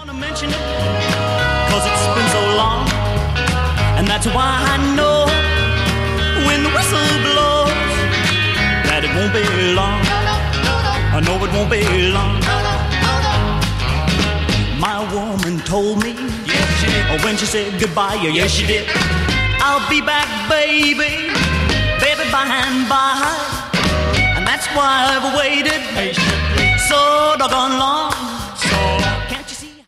Mention it, 'cause it's been so long, and that's why I know when the whistle blows that it won't be long. I know it won't be long. My woman told me, yes she did, when she said goodbye, yes she did, I'll be back, baby, baby, by and by. And that's why I've waited patiently so doggone long.